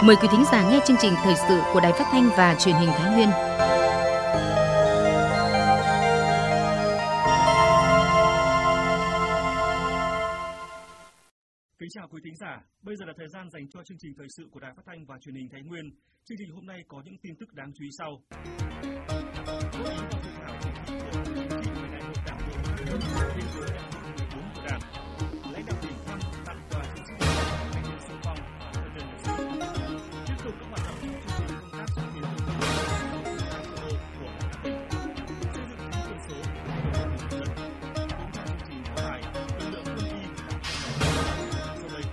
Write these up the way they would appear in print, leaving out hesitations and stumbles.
Mời quý thính giả nghe chương trình thời sự của Đài Phát thanh và Truyền hình Thái Nguyên. Kính chào quý thính giả, bây giờ là thời gian dành cho chương trình thời sự của Đài Phát thanh và Truyền hình Thái Nguyên. Chương trình hôm nay có những tin tức đáng chú ý sau. Hội ý vào dự thảo chỉ thị của Bộ Chính trị về Đại hội Đảng bộ các cấp tiến tới Đại hội 14 của Đảng. Lãnh đạo tỉnh thăm tặng quà chiến sĩ thanh niên xung phong và thân nhân liệt sĩ. Tiếp tục các hoạt động trong chương trình công tác xúc tiến đầu tư của Đảng tỉnh, xây dựng chính quyền số của người dân. Cũng theo chương trình có bài lực lượng quân y sau đây.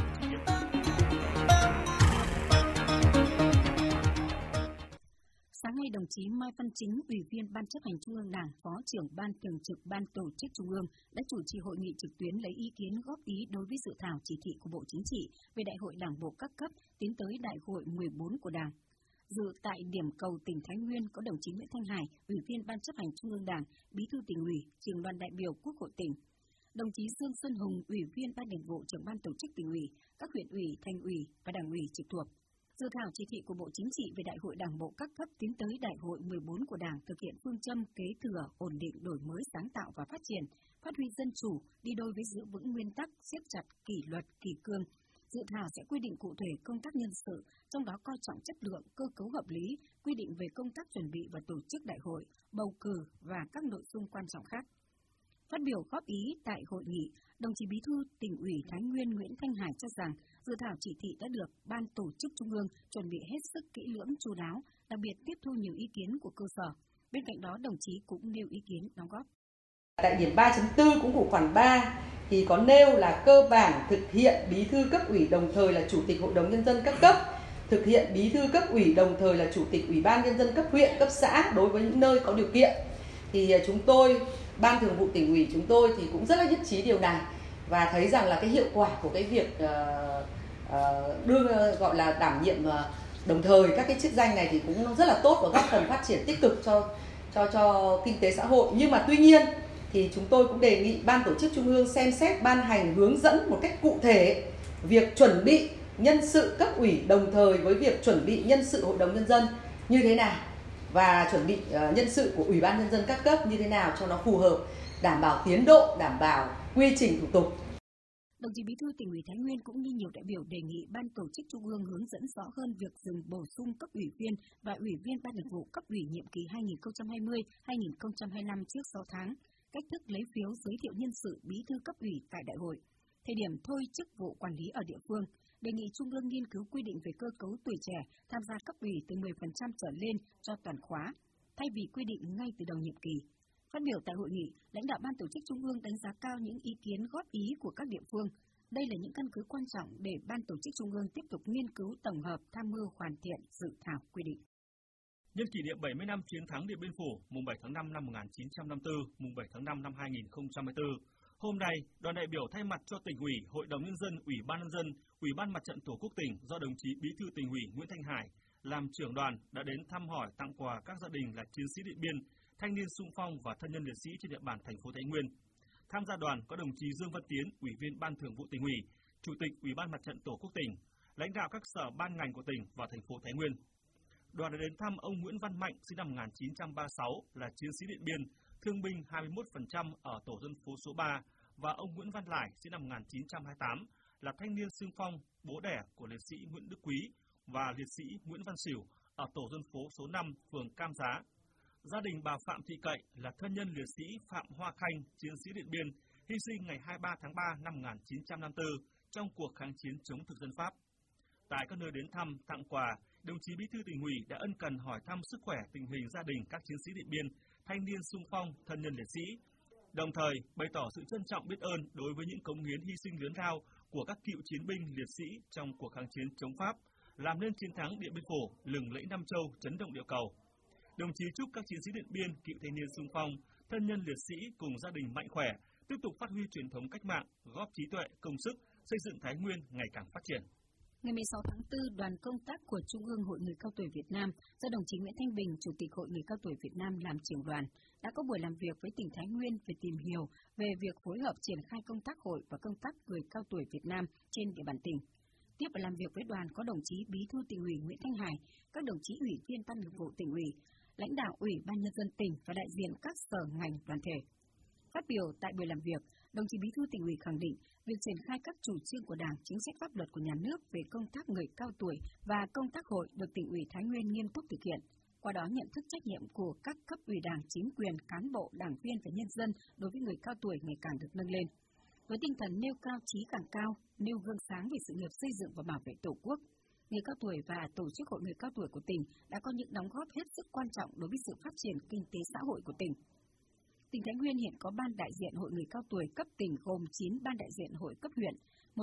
Sáng nay, đồng chí Mai Văn Chính, Ủy viên Ban Chấp hành Trung ương Đảng, Phó trưởng Ban Thường trực Ban Tổ chức Trung ương đã chủ trì hội nghị trực tuyến lấy ý kiến góp ý đối với dự thảo chỉ thị của Bộ Chính trị về Đại hội Đảng bộ các cấp tiến tới Đại hội 14 của Đảng. Dự tại điểm cầu tỉnh Thái Nguyên có đồng chí Nguyễn Thanh Hải, Ủy viên Ban Chấp hành Trung ương Đảng, Bí thư Tỉnh ủy, Trưởng đoàn đại biểu Quốc hội tỉnh. Đồng chí Dương Xuân Hùng, Ủy viên Ban Thường vụ, Trưởng Ban Tổ chức Tỉnh ủy, các huyện ủy, thành ủy và đảng ủy trực thuộc. Dự thảo chỉ thị của Bộ Chính trị về Đại hội Đảng bộ các cấp tiến tới Đại hội 14 của Đảng thực hiện phương châm kế thừa, ổn định, đổi mới, sáng tạo và phát triển, phát huy dân chủ, đi đôi với giữ vững nguyên tắc, siết chặt kỷ luật, kỷ cương. Dự thảo sẽ quy định cụ thể công tác nhân sự, trong đó coi trọng chất lượng, cơ cấu hợp lý, quy định về công tác chuẩn bị và tổ chức đại hội, bầu cử và các nội dung quan trọng khác. Phát biểu góp ý tại hội nghị, đồng chí Bí thư Tỉnh ủy Thái Nguyên Nguyễn Thanh Hải cho rằng dự thảo chỉ thị đã được Ban Tổ chức Trung ương chuẩn bị hết sức kỹ lưỡng, chu đáo, đặc biệt tiếp thu nhiều ý kiến của cơ sở. Bên cạnh đó, đồng chí cũng nêu ý kiến đóng góp. Tại điểm 3.4 cũng của khoản 3 thì có nêu là cơ bản thực hiện bí thư cấp ủy đồng thời là chủ tịch hội đồng nhân dân các cấp, thực hiện bí thư cấp ủy đồng thời là chủ tịch ủy ban nhân dân cấp huyện, cấp xã đối với những nơi có điều kiện. Thì chúng tôi, Ban Thường vụ Tỉnh ủy chúng tôi thì cũng rất là nhất trí điều này và thấy rằng là cái hiệu quả của cái việc gọi là đảm nhiệm đồng thời các cái chức danh này thì cũng rất là tốt và góp phần phát triển tích cực cho kinh tế xã hội. Nhưng mà tuy nhiên thì chúng tôi cũng đề nghị Ban Tổ chức Trung ương xem xét ban hành hướng dẫn một cách cụ thể việc chuẩn bị nhân sự cấp ủy đồng thời với việc chuẩn bị nhân sự hội đồng nhân dân như thế nào và chuẩn bị nhân sự của Ủy ban nhân dân các cấp như thế nào cho nó phù hợp, đảm bảo tiến độ, đảm bảo quy trình thủ tục. Đồng chí Bí thư Tỉnh ủy Thái Nguyên cũng như nhiều đại biểu đề nghị Ban Tổ chức Trung ương hướng dẫn rõ hơn việc dừng bổ sung cấp ủy viên và ủy viên Ban Thường vụ cấp ủy nhiệm kỳ 2020-2025 trước 6 tháng, cách thức lấy phiếu giới thiệu nhân sự bí thư cấp ủy tại đại hội, thời điểm thôi chức vụ quản lý ở địa phương. Đề nghị Trung ương nghiên cứu quy định về cơ cấu tuổi trẻ tham gia cấp ủy từ 10% trở lên cho toàn khóa, thay vì quy định ngay từ đầu nhiệm kỳ. Phát biểu tại hội nghị, lãnh đạo Ban Tổ chức Trung ương đánh giá cao những ý kiến góp ý của các địa phương. Đây là những căn cứ quan trọng để Ban Tổ chức Trung ương tiếp tục nghiên cứu tổng hợp, tham mưu hoàn thiện dự thảo quy định. Nhân kỷ niệm 70 năm chiến thắng Điện Biên Phủ, mùng 7 tháng 5 năm 1954, mùng 7 tháng 5 năm 2024, hôm nay, đoàn đại biểu thay mặt cho Tỉnh ủy, Hội đồng Nhân dân, Ủy ban Nhân dân, Ủy ban Mặt trận Tổ quốc tỉnh do đồng chí Bí thư Tỉnh ủy Nguyễn Thanh Hải làm trưởng đoàn đã đến thăm hỏi, tặng quà các gia đình là chiến sĩ Điện Biên, thanh niên xung phong và thân nhân liệt sĩ trên địa bàn thành phố Thái Nguyên. Tham gia đoàn có đồng chí Dương Văn Tiến, Ủy viên Ban Thường vụ Tỉnh ủy, Chủ tịch Ủy ban Mặt trận Tổ quốc tỉnh, lãnh đạo các sở ban ngành của tỉnh và thành phố Thái Nguyên. Đoàn đã đến thăm ông Nguyễn Văn Mạnh, sinh năm 1936, là chiến sĩ Điện Biên, thương binh 21% ở tổ dân phố số 3, và ông Nguyễn Văn Lải, sinh năm 1928, là thanh niên xung phong, bố đẻ của liệt sĩ Nguyễn Đức Quý và liệt sĩ Nguyễn Văn Sửu ở tổ dân phố số 5, phường Cam Giá. Gia đình bà Phạm Thị Cậy là thân nhân liệt sĩ Phạm Hoa Khanh, chiến sĩ Điện Biên, hy sinh ngày 23 tháng 3 năm 1954 trong cuộc kháng chiến chống thực dân Pháp. Tại các nơi đến thăm, tặng quà, đồng chí Bí thư Tỉnh ủy đã ân cần hỏi thăm sức khỏe, tình hình gia đình các chiến sĩ Điện Biên, thanh niên xung phong, thân nhân liệt sĩ, đồng thời bày tỏ sự trân trọng biết ơn đối với những cống hiến hy sinh lớn lao của các cựu chiến binh liệt sĩ trong cuộc kháng chiến chống Pháp, làm nên chiến thắng Điện Biên Phủ, lừng lẫy Nam Châu, chấn động địa cầu. Đồng chí chúc các chiến sĩ Điện Biên, cựu thanh niên xung phong, thân nhân liệt sĩ cùng gia đình mạnh khỏe, tiếp tục phát huy truyền thống cách mạng, góp trí tuệ, công sức, xây dựng Thái Nguyên ngày càng phát triển. Ngày 16 tháng 4, đoàn công tác của Trung ương Hội Người Cao Tuổi Việt Nam do đồng chí Nguyễn Thanh Bình, Chủ tịch Hội Người Cao Tuổi Việt Nam làm trưởng đoàn, đã có buổi làm việc với tỉnh Thái Nguyên về tìm hiểu về việc phối hợp triển khai công tác hội và công tác người cao tuổi Việt Nam trên địa bàn tỉnh. Tiếp và làm việc với đoàn có đồng chí Bí thư Tỉnh ủy Nguyễn Thanh Hải, các đồng chí ủy viên Ban Thường vụ Tỉnh ủy, lãnh đạo Ủy ban Nhân dân tỉnh và đại diện các sở ngành đoàn thể. Phát biểu tại buổi làm việc, đồng chí Bí thư Tỉnh ủy khẳng định việc triển khai các chủ trương của Đảng, chính sách pháp luật của nhà nước về công tác người cao tuổi và công tác hội được Tỉnh ủy Thái Nguyên nghiêm túc thực hiện. Qua đó nhận thức trách nhiệm của các cấp ủy Đảng, chính quyền, cán bộ, đảng viên và nhân dân đối với người cao tuổi ngày càng được nâng lên. Với tinh thần nêu cao chí càng cao, nêu gương sáng về sự nghiệp xây dựng và bảo vệ Tổ quốc, người cao tuổi và tổ chức hội người cao tuổi của tỉnh đã có những đóng góp hết sức quan trọng đối với sự phát triển kinh tế xã hội của tỉnh. Tỉnh Thái Nguyên hiện có ban đại diện hội người cao tuổi cấp tỉnh gồm 9 ban đại diện hội cấp huyện,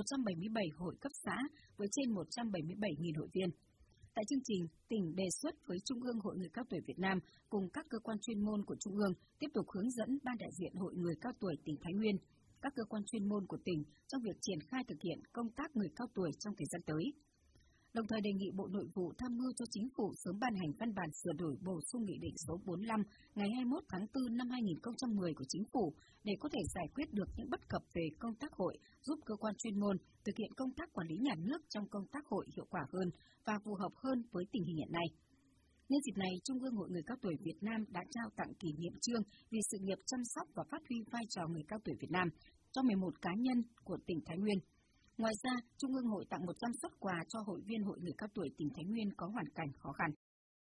177 hội cấp xã với trên 177.000 hội viên. Tại chương trình, tỉnh đề xuất với Trung ương Hội người cao tuổi Việt Nam cùng các cơ quan chuyên môn của Trung ương tiếp tục hướng dẫn ban đại diện hội người cao tuổi tỉnh Thái Nguyên, các cơ quan chuyên môn của tỉnh trong việc triển khai thực hiện công tác người cao tuổi trong thời gian tới. Đồng thời đề nghị Bộ Nội vụ tham mưu cho Chính phủ sớm ban hành văn bản sửa đổi bổ sung Nghị định số 45 ngày 21 tháng 4 năm 2010 của Chính phủ để có thể giải quyết được những bất cập về công tác hội, giúp cơ quan chuyên môn thực hiện công tác quản lý nhà nước trong công tác hội hiệu quả hơn và phù hợp hơn với tình hình hiện nay. Nhân dịp này, Trung ương Hội người cao tuổi Việt Nam đã trao tặng kỷ niệm chương vì sự nghiệp chăm sóc và phát huy vai trò người cao tuổi Việt Nam cho 11 cá nhân của tỉnh Thái Nguyên. Ngoài ra, Trung ương Hội tặng 100 suất quà cho hội viên Hội người cao tuổi tỉnh Thái Nguyên có hoàn cảnh khó khăn.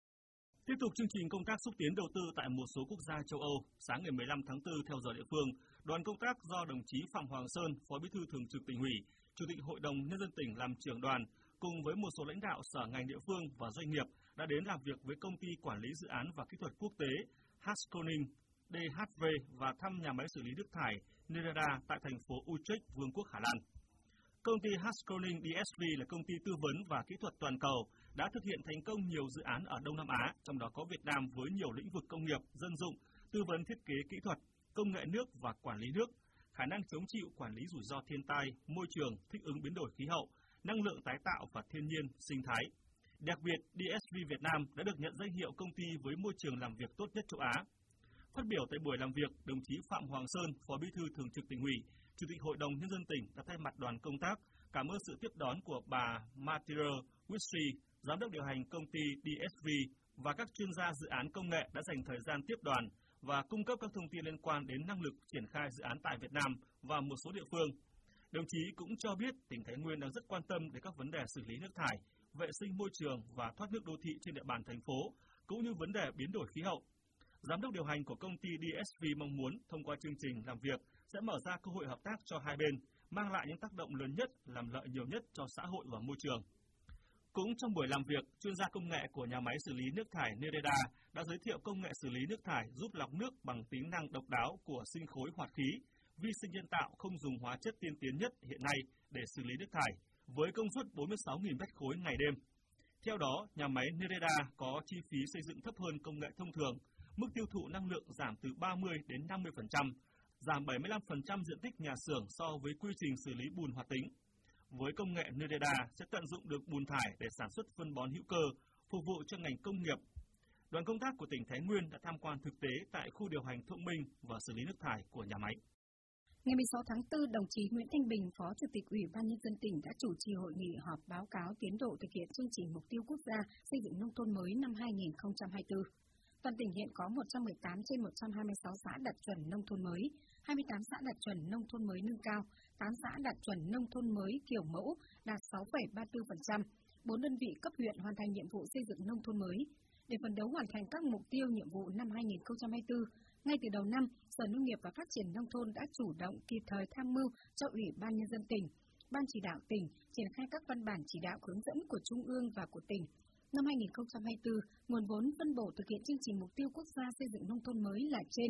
Tiếp tục chương trình công tác xúc tiến đầu tư tại một số quốc gia châu Âu, sáng ngày 15 tháng 4 theo giờ địa phương, đoàn công tác do đồng chí Phạm Hoàng Sơn, Phó Bí thư Thường trực Tỉnh ủy, Chủ tịch Hội đồng Nhân dân tỉnh làm trưởng đoàn, cùng với một số lãnh đạo sở ngành địa phương và doanh nghiệp đã đến làm việc với công ty quản lý dự án và kỹ thuật quốc tế Haskoning DHV và thăm nhà máy xử lý nước thải Nereda tại thành phố Utrecht, Vương quốc Hà Lan. Công ty Haskoning DSV là công ty tư vấn và kỹ thuật toàn cầu đã thực hiện thành công nhiều dự án ở Đông Nam Á, trong đó có Việt Nam với nhiều lĩnh vực công nghiệp, dân dụng, tư vấn thiết kế kỹ thuật, công nghệ nước và quản lý nước, khả năng chống chịu quản lý rủi ro thiên tai, môi trường, thích ứng biến đổi khí hậu, năng lượng tái tạo và thiên nhiên, sinh thái. Đặc biệt, DSV Việt Nam đã được nhận danh hiệu công ty với môi trường làm việc tốt nhất châu Á. Phát biểu tại buổi làm việc, đồng chí Phạm Hoàng Sơn, Phó Bí thư Thường trực Tỉnh ủy, Chủ tịch Hội đồng Nhân dân tỉnh đã thay mặt đoàn công tác cảm ơn sự tiếp đón của bà Matilda Witry, Giám đốc điều hành công ty DSV và các chuyên gia dự án công nghệ đã dành thời gian tiếp đoàn và cung cấp các thông tin liên quan đến năng lực triển khai dự án tại Việt Nam và một số địa phương. Đồng chí cũng cho biết tỉnh Thái Nguyên đang rất quan tâm đến các vấn đề xử lý nước thải, vệ sinh môi trường và thoát nước đô thị trên địa bàn thành phố, cũng như vấn đề biến đổi khí hậu. Giám đốc điều hành của công ty DSV mong muốn thông qua chương trình làm việc sẽ mở ra cơ hội hợp tác cho hai bên, mang lại những tác động lớn nhất, làm lợi nhiều nhất cho xã hội và môi trường. Cũng trong buổi làm việc, chuyên gia công nghệ của nhà máy xử lý nước thải Nereda đã giới thiệu công nghệ xử lý nước thải giúp lọc nước bằng tính năng độc đáo của sinh khối hoạt khí, vi sinh nhân tạo không dùng hóa chất tiên tiến nhất hiện nay để xử lý nước thải, với công suất 46.000 mét khối ngày đêm. Theo đó, nhà máy Nereda có chi phí xây dựng thấp hơn công nghệ thông thường, mức tiêu thụ năng lượng giảm từ 30 đến 50%, giảm 75% diện tích nhà xưởng so với quy trình xử lý bùn hoạt tính. Với công nghệ Nereda sẽ tận dụng được bùn thải để sản xuất phân bón hữu cơ, phục vụ cho ngành công nghiệp. Đoàn công tác của tỉnh Thái Nguyên đã tham quan thực tế tại khu điều hành thông minh và xử lý nước thải của nhà máy. Ngày 16 tháng 4, đồng chí Nguyễn Thanh Bình, Phó Chủ tịch Ủy ban Nhân dân tỉnh đã chủ trì hội nghị họp báo cáo tiến độ thực hiện chương trình mục tiêu quốc gia xây dựng nông thôn mới năm 2024. Toàn tỉnh hiện có 118 trên 126 xã đạt chuẩn nông thôn mới, 28 xã đạt chuẩn nông thôn mới nâng cao, 8 xã đạt chuẩn nông thôn mới kiểu mẫu đạt 6,34%, 4 đơn vị cấp huyện hoàn thành nhiệm vụ xây dựng nông thôn mới. Để phấn đấu hoàn thành các mục tiêu nhiệm vụ năm 2024, ngay từ đầu năm, Sở Nông nghiệp và Phát triển Nông thôn đã chủ động kịp thời tham mưu cho Ủy ban Nhân dân tỉnh, Ban chỉ đạo tỉnh triển khai các văn bản chỉ đạo hướng dẫn của Trung ương và của tỉnh. Năm 2024, nguồn vốn phân bổ thực hiện chương trình mục tiêu quốc gia xây dựng nông thôn mới là trên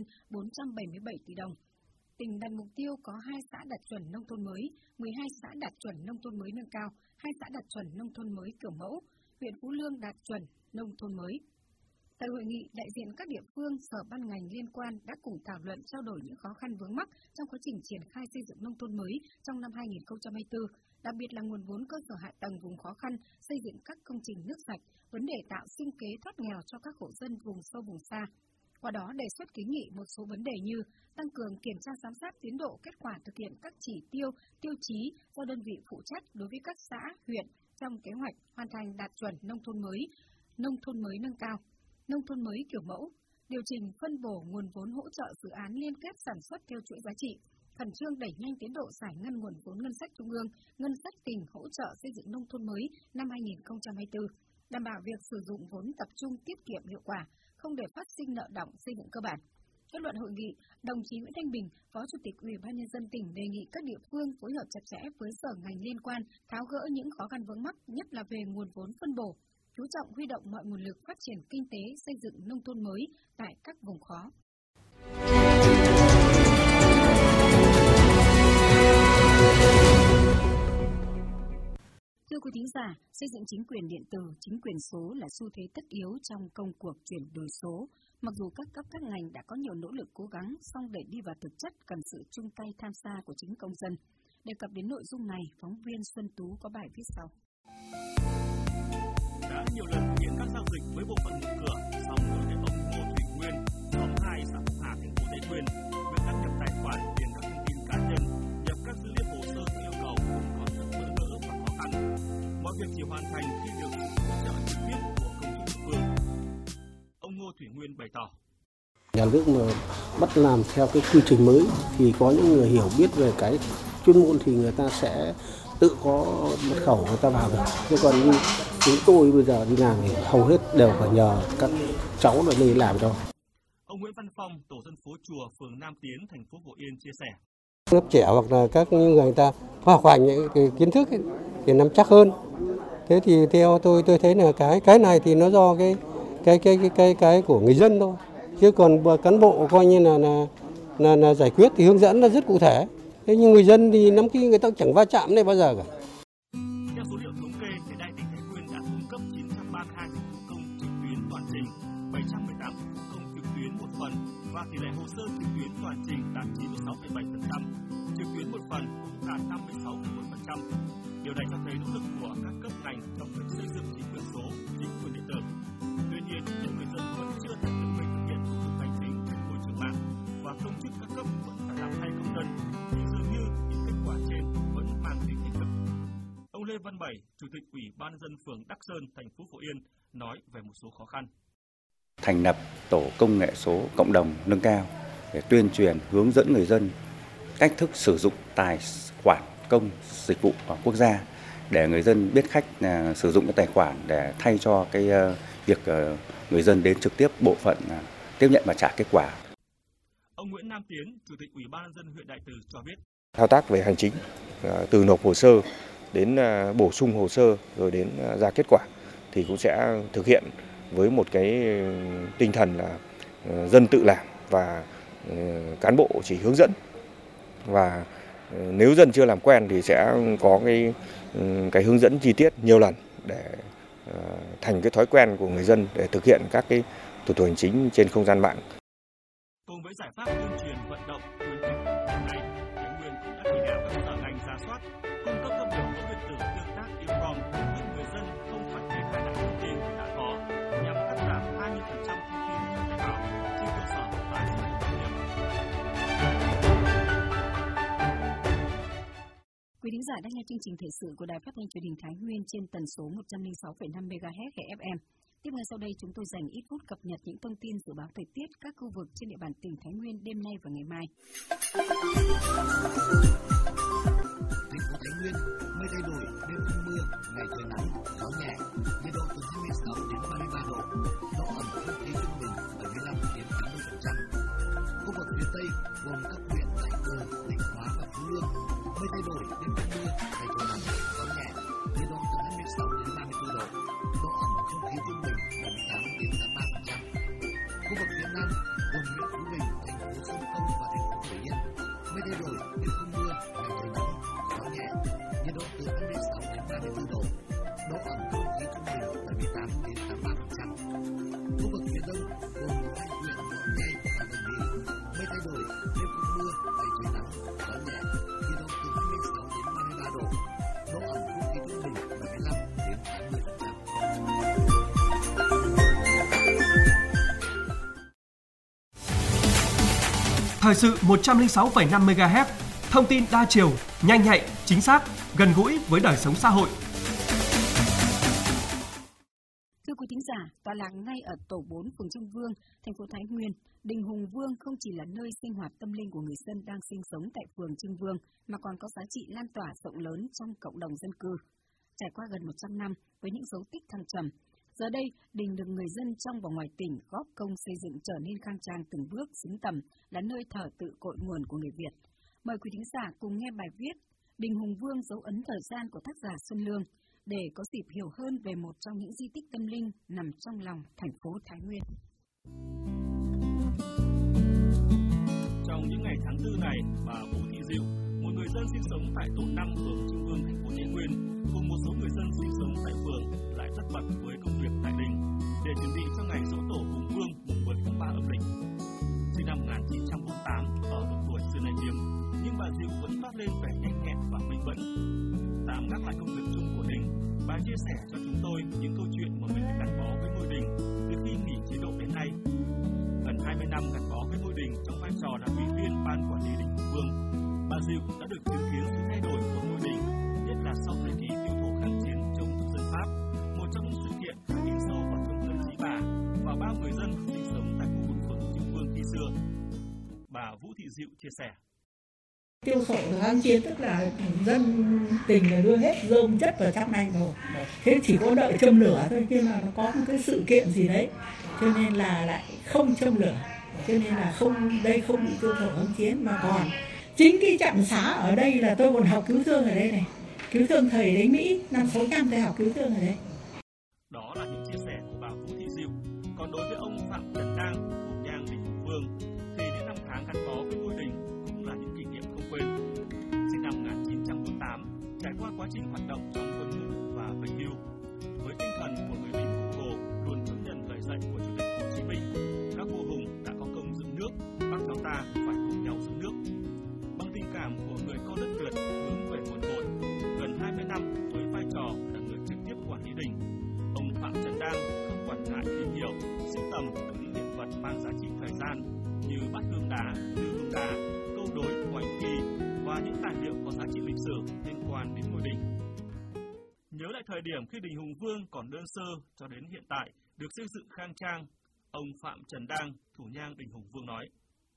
477 tỷ đồng. Tỉnh đặt mục tiêu có 2 xã đạt chuẩn nông thôn mới, 12 xã đạt chuẩn nông thôn mới nâng cao, 2 xã đạt chuẩn nông thôn mới kiểu mẫu, huyện Phú Lương đạt chuẩn nông thôn mới. Tại hội nghị, đại diện các địa phương, sở ban ngành liên quan đã cùng thảo luận trao đổi những khó khăn vướng mắc trong quá trình triển khai xây dựng nông thôn mới trong năm 2024, đặc biệt là nguồn vốn cơ sở hạ tầng vùng khó khăn, xây dựng các công trình nước sạch, vấn đề tạo sinh kế thoát nghèo cho các hộ dân vùng sâu vùng xa. Qua đó đề xuất kiến nghị một số vấn đề như tăng cường kiểm tra giám sát tiến độ kết quả thực hiện các chỉ tiêu, tiêu chí do đơn vị phụ trách đối với các xã, huyện trong kế hoạch hoàn thành đạt chuẩn nông thôn mới nâng cao, nông thôn mới kiểu mẫu, điều chỉnh phân bổ nguồn vốn hỗ trợ dự án liên kết sản xuất theo chuỗi giá trị, khẩn trương đẩy nhanh tiến độ giải ngân nguồn vốn ngân sách trung ương, ngân sách tỉnh hỗ trợ xây dựng nông thôn mới năm 2024, đảm bảo việc sử dụng vốn tập trung tiết kiệm hiệu quả, không để phát sinh nợ đọng xây dựng cơ bản. Kết luận hội nghị, đồng chí Nguyễn Thanh Bình, Phó Chủ tịch Ủy ban Nhân dân tỉnh đề nghị các địa phương phối hợp chặt chẽ với sở ngành liên quan, tháo gỡ những khó khăn vướng mắc, nhất là về nguồn vốn phân bổ, chú trọng huy động mọi nguồn lực phát triển kinh tế, xây dựng nông thôn mới tại các vùng khó. Thưa quý thính giả, xây dựng chính quyền điện tử, chính quyền số là xu thế tất yếu trong công cuộc chuyển đổi số. Mặc dù các cấp các ngành đã có nhiều nỗ lực cố gắng, song để đi vào thực chất cần sự chung tay tham gia của chính công dân. Đề cập đến nội dung này, phóng viên Xuân Tú có bài viết sau. Đã nhiều lần thực hiện các giao dịch với bộ phận một cửa, song đối với ông Ngô Thủy Nguyên, xóm 2 xã Phúc Hà, thành phố Thái Nguyên, việc đăng nhập tài khoản, điền các thông tin cá nhân, nhập các dữ liệu hồ sơ theo yêu cầu cũng có rất bỡ ngỡ và khó khăn. Mọi việc chỉ hoàn thành khi được sự hỗ trợ trực tiếp của công chức địa phương. Ông Ngô Thủy Nguyên bày tỏ. Nhà nước mà bắt làm theo cái quy trình mới thì có những người hiểu biết về cái chuyên môn thì người ta sẽ tự có mật khẩu người ta vào được. Chứ còn như chúng tôi bây giờ đi làm thì hầu hết đều phải nhờ các cháu là đi làm cho. Ông Nguyễn Văn Phong, tổ dân phố Chùa, phường Nam Tiến, thành phố Phổ Yên chia sẻ. Lớp trẻ hoặc là các người ta học hành những cái kiến thức ấy, thì nắm chắc hơn. Thế thì theo tôi thấy là cái này thì nó do cái của người dân thôi. Chứ còn cán bộ coi như là giải quyết thì hướng dẫn là rất cụ thể. Thế nhưng người dân thì nắm khi người ta chẳng va chạm này bao giờ cả. Theo số liệu thống kê, hiện nay tỉnh Thái Nguyên đã cung cấp 932 dịch vụ công trực tuyến toàn trình, 718 dịch vụ công trực tuyến một phần và tỷ lệ hồ sơ trực tuyến toàn trình đạt 96,7%, trực tuyến một phần cũng đạt 56,1%. Điều này cho thấy nỗ lực của các cấp ngành trong việc xây dựng chính quyền số, chính quyền điện tử. Tuy nhiên, nhiều người dân vẫn chưa thể tự mình thực hiện thủ tục hành chính trên môi trường mạng và công chức các cấp vẫn phải làm thay công dân. Thì dường như những kết quả trên vẫn mang tính tích cực. Ông Lê Văn Bảy, Chủ tịch Ủy ban nhân dân phường Đắc Sơn, thành phố Phổ Yên nói về một số khó khăn. Thành lập tổ công nghệ số cộng đồng nâng cao để tuyên truyền hướng dẫn người dân cách thức sử dụng tài khoản công dịch vụ ở quốc gia để người dân biết cách sử dụng cái tài khoản để thay cho cái việc người dân đến trực tiếp bộ phận tiếp nhận và trả kết quả. Ông Nguyễn Nam Tiến, Chủ tịch Ủy ban nhân dân huyện Đại Từ cho biết. Thao tác về hành chính từ nộp hồ sơ đến bổ sung hồ sơ rồi đến ra kết quả thì cũng sẽ thực hiện với một cái tinh thần là dân tự làm và cán bộ chỉ hướng dẫn. Và nếu dân chưa làm quen thì sẽ có cái hướng dẫn chi tiết nhiều lần để thành cái thói quen của người dân để thực hiện các cái thủ tục hành chính trên không gian mạng. Cùng với giải pháp tuyên truyền vận động khuyến khích, hiện nay Thái Nguyên cũng đã chỉ đạo các sở ngành rà soát, cung cấp các biểu mẫu điện tử tương tác e-form giúp người dân không phải kê khai lại thông tin đã có, nhằm cắt giảm 20% thông tin chưa khai báo trên cơ sở tại dữ liệu doanh nghiệp. Quý thính giả đang nghe chương trình thời sự của Đài Phát thanh Truyền hình Thái Nguyên trên tần số 106,5 MHz hệ FM. Tiếp ngay sau đây chúng tôi dành ít phút cập nhật những thông tin dự báo thời tiết các khu vực trên địa bàn tỉnh Thái Nguyên đêm nay và ngày mai. Thành phố Thái Nguyên, mây thay đổi, đêm không mưa, ngày trời nắng, gió nhẹ, nhiệt độ từ 26 đến 33 độ, độ ẩm không khí trung bình 75 đến 80%. Khu vực phía Tây gồm các huyện Đại Từ, Định Hóa và Phú Lương, mây thay đổi, đêm không mưa, ngày trời nắng, gió nhẹ, nhiệt độ từ 26 đến 34 độ, độ ẩm không khí trung bình 78 đến 83%. Khu vực phía Nam gồm huyện Phú Bình, thành phố Sông Công và thành phố Thủy Yên, mây thay đổi, đêm không mưa, ngày trời nắng, gió nhẹ, nhiệt độ từ 26 đến 34 độ, độ ẩm không khí trung bình 78 đến 83%. Khu vực phía Đông gồm hai huyện Mỏ Nhây và Đồng Mỹ, mây thay đổi, đêm không mưa, ngày trời nắng, gió nhẹ, nhiệt độ từ 26 đến 33 độ, độ ẩm không khí trung bình 75 đến 80%. Thời sự 106,5 MHz, thông tin đa chiều, nhanh nhạy, chính xác, gần gũi với đời sống xã hội. Thưa quý thính giả, tọa lạc ngay ở tổ 4 phường Trưng Vương, thành phố Thái Nguyên, Đình Hùng Vương không chỉ là nơi sinh hoạt tâm linh của người dân đang sinh sống tại phường Trưng Vương mà còn có giá trị lan tỏa rộng lớn trong cộng đồng dân cư. Trải qua gần 100 năm với những dấu tích thăng trầm, giờ đây đình được người dân trong và ngoài tỉnh góp công xây dựng trở nên khang trang từng bước xứng tầm, là nơi thờ tự cội nguồn của người Việt. Mời quý thính giả cùng nghe bài viết Đình Hùng Vương dấu ấn thời gian của tác giả Xuân Lương để có dịp hiểu hơn về một trong những di tích tâm linh nằm trong lòng thành phố Thái Nguyên. Trong những ngày tháng 4 này, bà Vũ Thị Diệu, một người dân sinh sống tại tổ 5 phường Trưng Vương, thành phố Thái Nguyên, cùng một số người dân sinh sống tại phường lại tất bật với công việc tại đình để chuẩn bị cho ngày giỗ tổ Hùng Vương mùng 10 tháng 3 âm lịch. Sinh năm 1948 ở độ tuổi xưa nay hiếm, nhưng bà Diệu vẫn toát lên vẻ nhanh nhẹn và minh mẫn. Tạm gác lại công việc chung của đình, bà chia sẻ cho chúng tôi những câu chuyện mà mình gắn bó với ngôi đình từ khi nghỉ chế độ đến nay. Gần 20 năm gắn bó với ngôi đình trong vai trò là ủy viên ban quản lý đình Hùng Vương, bà Diệu đã được chứng kiến sự thay đổi của ngôi đình, nhất là sau thời kỳ tiêu thụ kháng chiến chống thực dân Pháp, một trong những sự kiện đã in sâu vào trong tâm trí bà và bao người dân sinh sống tại khu vực phường Trưng Vương khi xưa. Bà Vũ Thị Diệu chia sẻ. Tiêu thụ kháng chiến tức là dân tình là đưa hết rơm chất vào trong này rồi, thế chỉ có đợi châm lửa thôi, nhưng mà nó có một cái sự kiện gì đấy cho nên là lại không châm lửa, cho nên là đây không bị tiêu thụ kháng chiến, mà còn chính cái trạm xá ở đây là tôi còn học cứu thương ở đây này, cứu thương thời đánh Mỹ năm 65 tôi học cứu thương ở đây. Đó là những chia sẻ của bà Vũ Thị Diệu. Còn đối với ông Phạm Trần Đang, thủ nhang đình Hùng Vương, thì những năm tháng gắn bó với ngôi đình cũng là những kỷ niệm không quên. Sinh năm 1948, trải qua quá trình hoạt động trong quân ngũ và về hưu, với tinh thần của người lính cụ Hồ luôn thấm nhận lời dạy của Chủ tịch Hồ Chí Minh, các vua hùng đã có công dựng nước, bác cháu ta phải cùng nhau giữ nước. Bằng tình cảm của người con đất Việt hướng về nguồn cội, gần 20 năm với vai trò là người trực tiếp quản lý đình, ông Phạm Trần Đang không quản ngại tìm hiểu, sưu tầm được những hiện vật mang giá trị thời gian như bát hương đá, lư hương đá, câu đối, hoành kỳ và những tài liệu có giá trị lịch sử liên quan đến ngôi đình. Nhớ lại thời điểm khi đình Hùng Vương còn đơn sơ cho đến hiện tại được xây dựng khang trang, ông Phạm Trần Đang, thủ nhang đình Hùng Vương nói.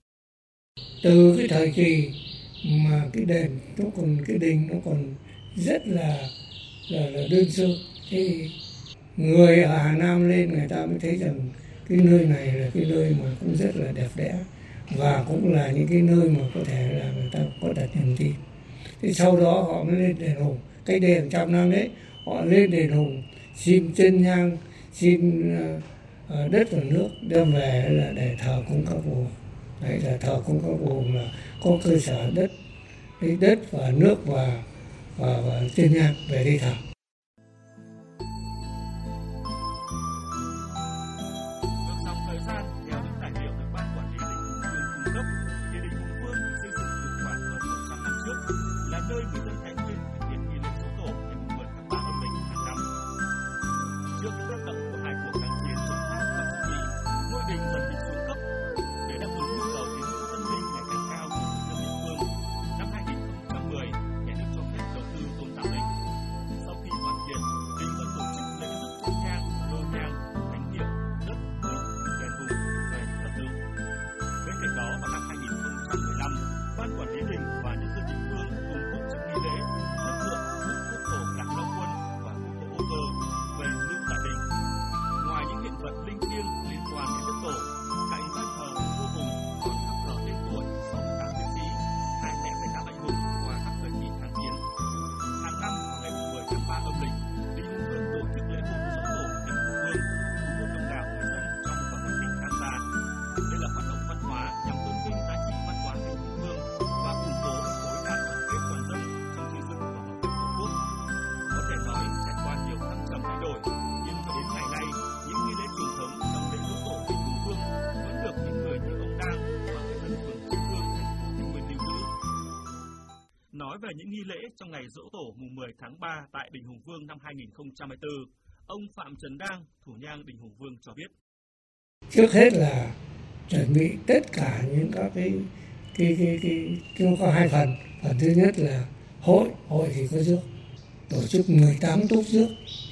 Từ cái thời kỳ mà cái đền cái đình nó còn rất là đơn sơ, thì người ở Hà Nam lên người ta mới thấy rằng cái nơi này là cái nơi mà cũng rất là đẹp đẽ và cũng là những cái nơi mà có thể là người ta có đặt niềm tin. Thì sau đó họ mới lên đền Hùng, cách đây 100 năm đấy, họ lên đền Hùng xin chân nhang, xin đất và nước đem về là để thờ cúng các vua. Đấy là thờ cúng các vua là có cơ sở đất và nước và chân nhang về đây thờ. Nơi người dân Thái Nguyên thực hiện nghi lễ giỗ tổ ngày 10 tháng 3 âm lịch hàng năm. Trước những tác động của hai cuộc kháng chiến chống Pháp và chống Mỹ, ngôi đình dần bị xuống cấp. Để đáp ứng nhu cầu tín ngưỡng tâm linh ngày càng cao của người dân địa phương, năm 2010, nhà nước cho phép đầu tư tôn tạo đình. Sau khi hoàn thiện, đình vẫn tổ chức lễ rước chân nhang, lô nhang, thánh hiệu, đất, nước, đền Hùng về thờ tự. Bên cạnh đó, vào năm 2015, ban quản lý đình và nhân dân địa phương cùng tổ chức nghi lễ rước tượng quốc tổ Lạc Long Quân và quốc tổ Âu Cơ về lưu tại đình. Ngoài những hiện vật linh thiêng liên quan đến đất tổ, cạnh ban thờ vua Hùng còn khắc thờ tên tuổi 68 liệt sĩ, hai mẹ Việt Nam anh hùng qua các thời kỳ kháng chiến. Hàng năm vào ngày 10 tháng 3 âm lịch, đình Hùng Vương tổ chức lễ hội giỗ tổ đình Hùng Vương, thu hút đông đảo người dân trong và ngoài tỉnh tham gia. Đây là hoạt động văn hóa nhằm tôn vinh giá trị văn hóa đình Hùng Vương và củng cố khối đại đoàn kết toàn dân trong xây dựng và bảo vệ Tổ quốc. Có thể nói trải qua nhiều thăng trầm thay đổi, nhưng cho đến ngày nay, những nghi lễ truyền thống trong lễ giỗ tổ đình Hùng Vương vẫn được những người như ông Đang và người dân phường Trưng Vương thành phố Thái Nguyên lưu giữ. Nói về những nghi lễ trong ngày giỗ tổ mùng 10 tháng 3 tại đình Hùng Vương năm 2024, ông Phạm Trần Đang, thủ nhang đình Hùng Vương cho biết. Trước hết là chuẩn bị tất cả những các cái nó có hai phần. Phần thứ nhất là hội thì có rước, tổ chức 18 tốp rước.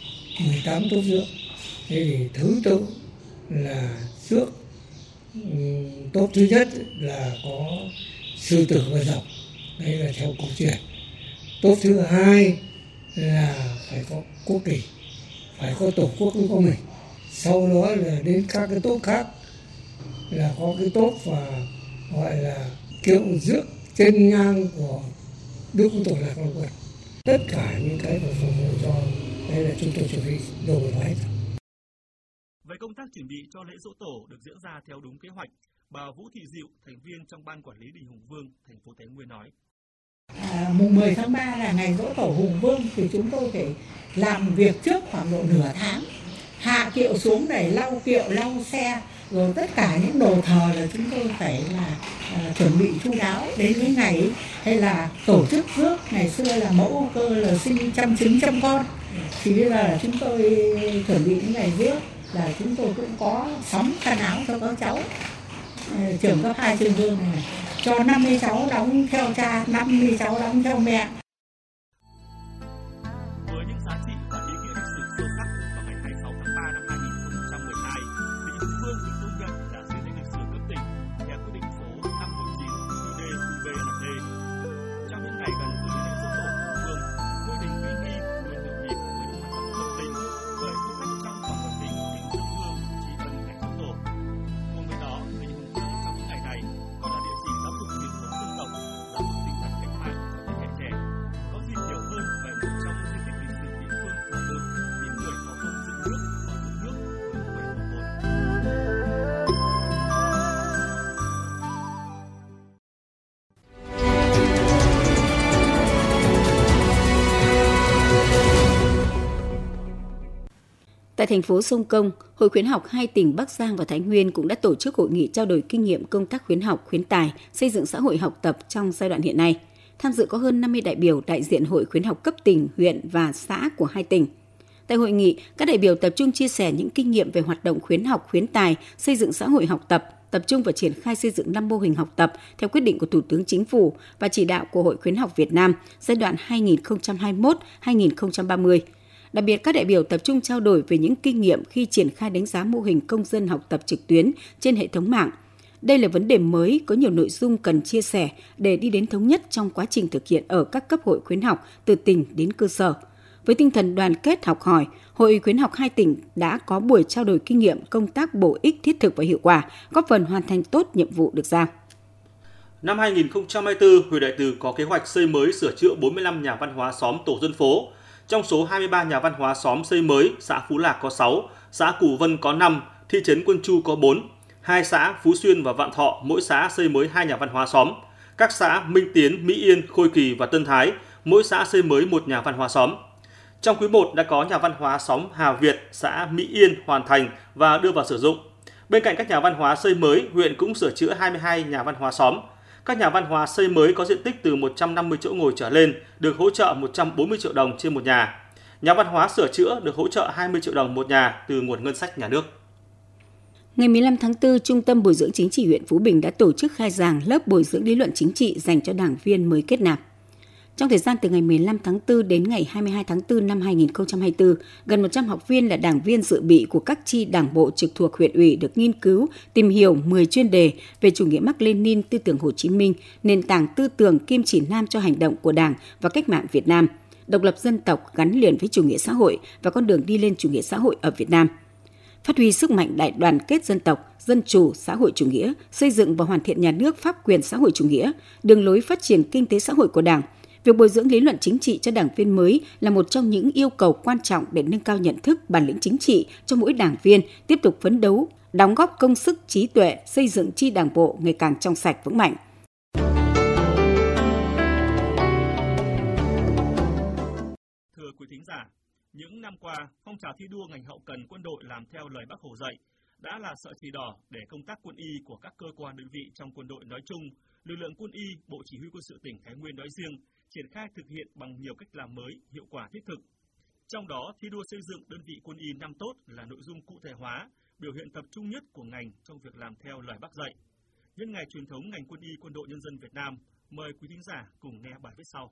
Thế thì thứ tự là rước. Tốp thứ nhất là có sư tử và rồng, đây là theo cổ truyền. Tốp thứ hai là phải có quốc kỳ, phải có tổ quốc của mình. Sau đó là đến các cái tốp khác là có cái tốp và gọi là kiệu rước trên ngang của Đức Tổ Lạc Long Quân. Tất cả những cái phải phục vụ cho, đây là chúng tôi chuẩn bị đồ hết. Về công tác chuẩn bị cho lễ Giỗ Tổ được diễn ra theo đúng kế hoạch, bà Vũ Thị Diệu, thành viên trong ban quản lý Đình Hùng Vương, thành phố Thái Nguyên nói: Mùng 10 tháng 3 là ngày Giỗ Tổ Hùng Vương thì chúng tôi phải làm việc trước khoảng độ nửa tháng, hạ kiệu xuống để lau kiệu, lau xe, rồi tất cả những đồ thờ là chúng tôi phải là chuẩn bị chu đáo đến cái ngày ấy, hay là tổ chức rước. Ngày xưa là mẫu cơ là sinh trăm trứng trăm con, thì bây giờ là chúng tôi chuẩn bị những ngày rước là chúng tôi cũng có sắm khăn áo cho các cháu trường cấp 2 Trương Vương này, cho 50 cháu đóng theo cha, 50 cháu đóng theo mẹ. Với những giá trị và ý nghĩa lịch sử sâu sắc, vào ngày 26 tháng 3 năm 2012, Đình Hùng Vương được công nhận là di tích lịch sử cấp tỉnh theo quyết định số 519 QĐ-UVND. Trong những ngày gần tới lễ Giỗ Tổ Hùng Vương, ngôi đình uy nghi luôn nhộn nhịp với những hoạt động tâm linh, bởi du khách trong và ngoài tỉnh đến dân hương tri ân ngày Giỗ Tổ. Cùng với đó, Đình Hùng Vương trong những ngày này còn là địa chỉ giáo dục truyền thống dân tộc, giáo dục tinh thần cách mạng cho thế hệ trẻ. Có dịp hiểu hơn về một trong những di tích lịch sử địa phương của nước, những người có công dựng nước và dựng nước hướng về nguồn cội. Tại thành phố Sông Công, Hội khuyến học 2 tỉnh Bắc Giang và Thái Nguyên cũng đã tổ chức hội nghị trao đổi kinh nghiệm công tác khuyến học, khuyến tài, xây dựng xã hội học tập trong giai đoạn hiện nay. Tham dự có hơn 50 đại biểu đại diện hội khuyến học cấp tỉnh, huyện và xã của 2 tỉnh. Tại hội nghị, các đại biểu tập trung chia sẻ những kinh nghiệm về hoạt động khuyến học, khuyến tài, xây dựng xã hội học tập trung vào triển khai xây dựng 5 mô hình học tập theo quyết định của Thủ tướng Chính phủ và chỉ đạo của Hội khuyến học Việt Nam giai đoạn 2021-2030. Đặc biệt, các đại biểu tập trung trao đổi về những kinh nghiệm khi triển khai đánh giá mô hình công dân học tập trực tuyến trên hệ thống mạng. Đây là vấn đề mới có nhiều nội dung cần chia sẻ để đi đến thống nhất trong quá trình thực hiện ở các cấp hội khuyến học từ tỉnh đến cơ sở. Với tinh thần đoàn kết học hỏi, Hội khuyến học 2 tỉnh đã có buổi trao đổi kinh nghiệm công tác bổ ích, thiết thực và hiệu quả, góp phần hoàn thành tốt nhiệm vụ được giao. Năm 2024, huyện Đại Từ có kế hoạch xây mới sửa chữa 45 nhà văn hóa xóm tổ dân phố. Trong số 23 nhà văn hóa xóm xây mới, xã Phú Lạc có 6, xã Củ Vân có 5, thị trấn Quân Chu có 4. 2 xã Phú Xuyên và Vạn Thọ, mỗi xã xây mới 2 nhà văn hóa xóm. Các xã Minh Tiến, Mỹ Yên, Khôi Kỳ và Tân Thái, mỗi xã xây mới 1 nhà văn hóa xóm. Trong quý 1 đã có nhà văn hóa xóm Hà Việt, xã Mỹ Yên hoàn thành và đưa vào sử dụng. Bên cạnh các nhà văn hóa xây mới, huyện cũng sửa chữa 22 nhà văn hóa xóm. Các nhà văn hóa xây mới có diện tích từ 150 chỗ ngồi trở lên được hỗ trợ 140 triệu đồng trên một nhà. Nhà văn hóa sửa chữa được hỗ trợ 20 triệu đồng một nhà từ nguồn ngân sách nhà nước. Ngày 15 tháng 4, Trung tâm Bồi dưỡng Chính trị huyện Phú Bình đã tổ chức khai giảng lớp bồi dưỡng lý luận chính trị dành cho đảng viên mới kết nạp. Trong thời gian từ ngày 15 tháng 4 đến ngày 22 tháng 4 năm 2024, gần 100 học viên là đảng viên dự bị của các chi đảng bộ trực thuộc huyện ủy được nghiên cứu, tìm hiểu 10 chuyên đề về chủ nghĩa Mác Lênin, tư tưởng Hồ Chí Minh, nền tảng tư tưởng kim chỉ nam cho hành động của Đảng và cách mạng Việt Nam, độc lập dân tộc gắn liền với chủ nghĩa xã hội và con đường đi lên chủ nghĩa xã hội ở Việt Nam. Phát huy sức mạnh đại đoàn kết dân tộc, dân chủ, xã hội chủ nghĩa, xây dựng và hoàn thiện nhà nước pháp quyền xã hội chủ nghĩa, đường lối phát triển kinh tế xã hội của Đảng. Việc bồi dưỡng lý luận chính trị cho đảng viên mới là một trong những yêu cầu quan trọng để nâng cao nhận thức, bản lĩnh chính trị cho mỗi đảng viên, tiếp tục phấn đấu, đóng góp công sức, trí tuệ, xây dựng chi đảng bộ ngày càng trong sạch vững mạnh. Thưa quý thính giả, những năm qua, phong trào thi đua ngành hậu cần quân đội làm theo lời Bác Hồ dạy đã là sợi chỉ đỏ để công tác quân y của các cơ quan đơn vị trong quân đội nói chung, lực lượng quân y, Bộ Chỉ huy Quân sự tỉnh Thái Nguyên nói riêng triển khai thực hiện bằng nhiều cách làm mới, hiệu quả thiết thực. Trong đó, thi đua xây dựng đơn vị quân y 5 tốt là nội dung cụ thể hóa, biểu hiện tập trung nhất của ngành trong việc làm theo lời Bác dạy. nhân ngày truyền thống ngành quân y Quân đội Nhân dân Việt Nam. Mời quý thính giả cùng nghe bài viết sau.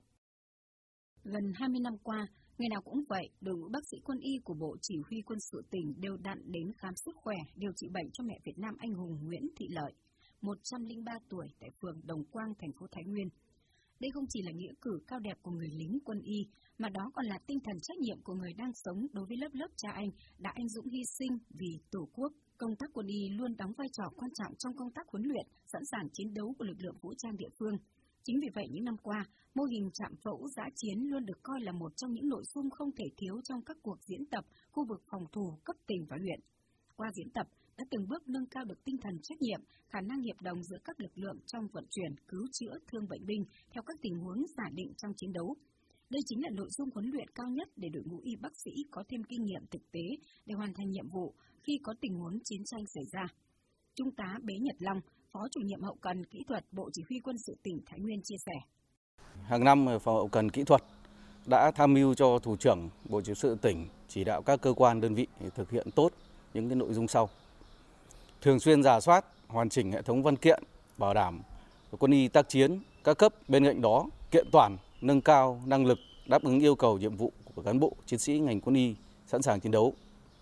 Gần 20 năm qua, ngày nào cũng vậy, đội ngũ bác sĩ quân y của Bộ Chỉ huy Quân sự tỉnh đều đặn đến khám sức khỏe, điều trị bệnh cho mẹ Việt Nam anh hùng Nguyễn Thị Lợi, 103 tuổi tại phường Đồng Quang, thành phố Thái Nguyên. Đây không chỉ là nghĩa cử cao đẹp của người lính quân y, mà đó còn là tinh thần trách nhiệm của người đang sống đối với lớp lớp cha anh đã anh dũng hy sinh vì Tổ quốc. Công tác quân y luôn đóng vai trò quan trọng trong công tác huấn luyện, sẵn sàng chiến đấu của lực lượng vũ trang địa phương. Chính vì vậy, những năm qua, mô hình trạm phẫu dã chiến luôn được coi là một trong những nội dung không thể thiếu trong các cuộc diễn tập khu vực phòng thủ cấp tỉnh và huyện. Qua diễn tập, đã từng bước nâng cao được tinh thần trách nhiệm, khả năng hiệp đồng giữa các lực lượng trong vận chuyển, cứu chữa, thương bệnh binh theo các tình huống giả định trong chiến đấu. Đây chính là nội dung huấn luyện cao nhất để đội ngũ y bác sĩ có thêm kinh nghiệm thực tế để hoàn thành nhiệm vụ khi có tình huống chiến tranh xảy ra. Trung tá Bế Nhật Long, Phó Chủ nhiệm Hậu cần Kỹ thuật Bộ Chỉ huy Quân sự tỉnh Thái Nguyên chia sẻ. Hàng năm, Phòng Hậu cần Kỹ thuật đã tham mưu cho Thủ trưởng Bộ Chỉ huy Quân sự tỉnh chỉ đạo các cơ quan đơn vị thực hiện tốt những cái nội dung sau. Thường xuyên rà soát, hoàn chỉnh hệ thống văn kiện, bảo đảm quân y tác chiến các cấp. Bên cạnh đó, kiện toàn, nâng cao năng lực đáp ứng yêu cầu nhiệm vụ của cán bộ chiến sĩ ngành quân y sẵn sàng chiến đấu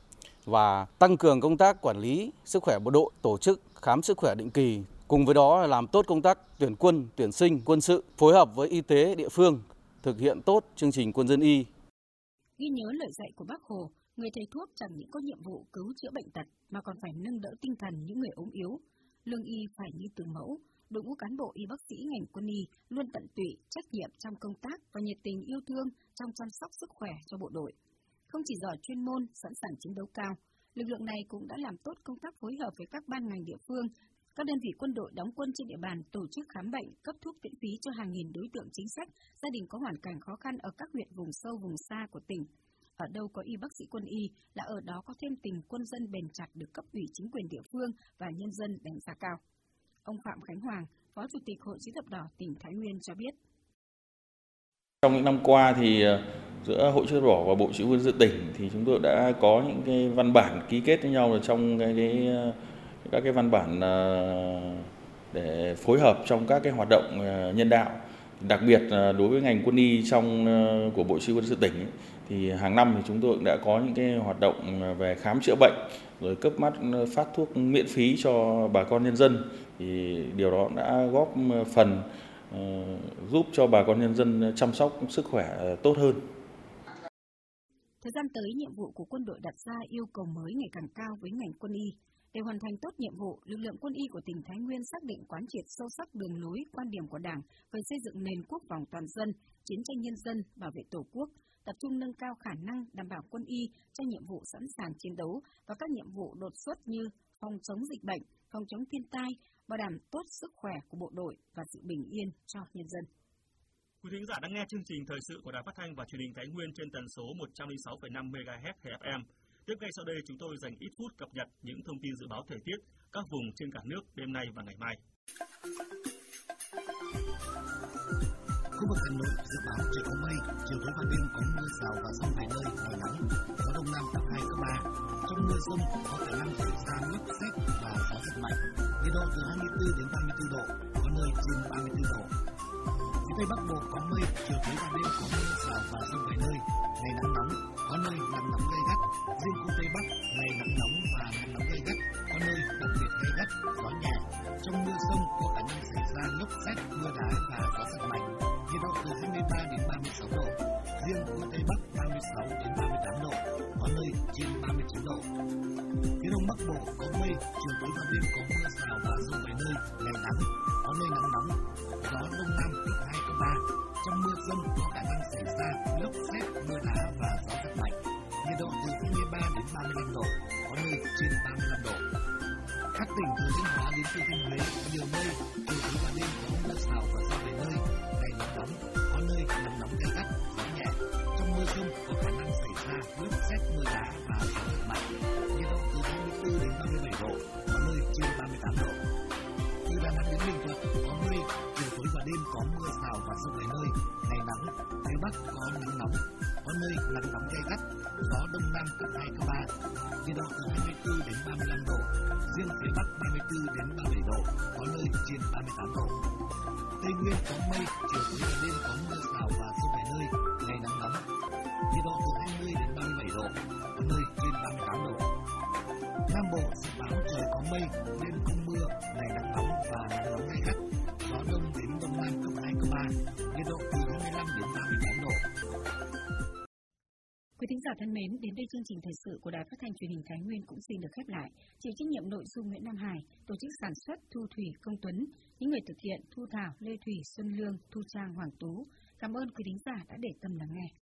và tăng cường công tác quản lý sức khỏe bộ đội, tổ chức khám sức khỏe định kỳ. Cùng với đó là làm tốt công tác tuyển quân, tuyển sinh, quân sự, phối hợp với y tế địa phương thực hiện tốt chương trình quân dân y. Ghi nhớ lời dạy của Bác Hồ, người thầy thuốc chẳng những có nhiệm vụ cứu chữa bệnh tật mà còn phải nâng đỡ tinh thần những người ốm yếu. Lương y phải như từ mẫu. Đội ngũ cán bộ y bác sĩ ngành quân y luôn tận tụy, trách nhiệm trong công tác và nhiệt tình yêu thương trong chăm sóc sức khỏe cho bộ đội. Không chỉ giỏi chuyên môn, sẵn sàng chiến đấu cao, lực lượng này cũng đã làm tốt công tác phối hợp với các ban ngành địa phương, các đơn vị quân đội đóng quân trên địa bàn tổ chức khám bệnh, cấp thuốc miễn phí cho hàng nghìn đối tượng chính sách, gia đình có hoàn cảnh khó khăn ở các huyện vùng sâu vùng xa của tỉnh. Ở đâu có y bác sĩ quân y là ở đó có thêm tình quân dân bền chặt được cấp ủy chính quyền địa phương và nhân dân đánh giá cao. Ông Phạm Khánh Hoàng, Phó Chủ tịch Hội Chữ thập đỏ tỉnh Thái Nguyên cho biết. Trong những năm qua thì giữa Hội Chữ thập đỏ và Bộ Chỉ huy Quân sự tỉnh thì chúng tôi đã có những cái văn bản ký kết với nhau trong các cái văn bản để phối hợp trong các cái hoạt động nhân đạo. Đặc biệt đối với ngành quân y của Bộ Chỉ huy Quân sự tỉnh thì hàng năm thì chúng tôi cũng đã có những cái hoạt động về khám chữa bệnh, rồi cấp phát thuốc miễn phí cho bà con nhân dân. Thì điều đó đã góp phần giúp cho bà con nhân dân chăm sóc sức khỏe tốt hơn. Thời gian tới, nhiệm vụ của quân đội đặt ra yêu cầu mới ngày càng cao với ngành quân y. Để hoàn thành tốt nhiệm vụ, lực lượng quân y của tỉnh Thái Nguyên xác định quán triệt sâu sắc đường lối, quan điểm của Đảng về xây dựng nền quốc phòng toàn dân, chiến tranh nhân dân, bảo vệ Tổ quốc, tập trung nâng cao khả năng đảm bảo quân y cho nhiệm vụ sẵn sàng chiến đấu và các nhiệm vụ đột xuất như phòng chống dịch bệnh, phòng chống thiên tai, bảo đảm tốt sức khỏe của bộ đội và sự bình yên cho nhân dân. Quý thính giả đang nghe chương trình thời sự của Đài Phát thanh và Truyền hình Thái Nguyên trên tần số 106,5 MHz FM. Tiếp ngay sau đây chúng tôi dành ít phút cập nhật những thông tin dự báo thời tiết các vùng trên cả nước đêm nay và ngày mai. Khu vực Hà Nội dự báo trời có mây, chiều tối và đêm có mưa rào và dông vài nơi, ngày nắng, gió đông nam cấp 2, cấp 3. Trong mưa dông có khả năng xảy ra lốc sét và gió giật mạnh. Nhiệt độ từ 24 đến 34 độ, có nơi trên 34 độ. Phía Tây Bắc Bộ có mây, chiều tối và đêm có mưa rào và dông vài nơi, ngày nắng nóng, có nơi nắng nóng gay gắt. Riêng khu Tây Bắc ngày nắng nóng và nắng nóng gay gắt, có nơi đặc biệt gay gắt, gió nhẹ. Trong mưa dông có khả năng xảy ra lốc sét, mưa đá và gió giật mạnh. Nhiệt độ từ 23 đến 36 độ. Riêng khu Tây Bắc 36 đến 38 độ, có nơi trên 39 độ. Phía Đông Bắc Bộ có mây, chiều tối và đêm có mưa rào và dông vài nơi, ngày nắng, có nơi nắng nóng, gió đông nam cấp 2, cấp 3. Trong mưa dông có khả năng xảy ra lốc sét, mưa đá và gió giật mạnh. Nhiệt độ từ 23 đến 35 độ, có nơi trên 35 độ. Các tỉnh từ Thanh Hóa đến Thừa Thiên Huế nhiều mây, chiều tối và đêm có mưa rào và dông vài nơi, ngày nắng nóng, có nơi nắng nóng gay gắt, gió nhẹ. Trong mưa dông có khả năng xảy ra lốc sét, mưa đá và gió giật mạnh. Nhiệt độ từ 24 đến 37 độ, có nơi trên 38 độ. Từ Đà Nẵng đến Bình Thuận có mây, chiều tối và đêm có mưa rào và dông vài nơi, ngày nắng. Phía Bắc có nắng nóng, có nơi nắng nóng gay gắt, gió đông nam cấp 2, cấp 3. Nhiệt độ từ 24 đến 35 độ. riêng phía Bắc 34 đến 37 độ, có nơi trên 38 độ. Tây Nguyên có mây, chiều tối và đêm có mưa rào và dông vài nơi, ngày nắng nóng. Nhiệt độ từ 20 đến 37 độ, có nơi trên 38 độ. Nam Bộ dự báo trời có mây, đêm không mưa, ngày nắng nóng và nắng nóng gay gắt. Gió đông đến đông nam cấp 2, cấp 3, nhiệt độ từ 25 đến 38 độ. Quý thính giả thân mến, đến đây chương trình thời sự của Đài Phát thanh Truyền hình Thái Nguyên cũng xin được khép lại. Chịu trách nhiệm nội dung Nguyễn Nam Hải, tổ chức sản xuất Thu Thủy, Công Tuấn, những người thực hiện Thu Thảo, Lê Thủy, Xuân Lương, Thu Trang, Hoàng Tú. Cảm ơn quý thính giả đã để tâm lắng nghe.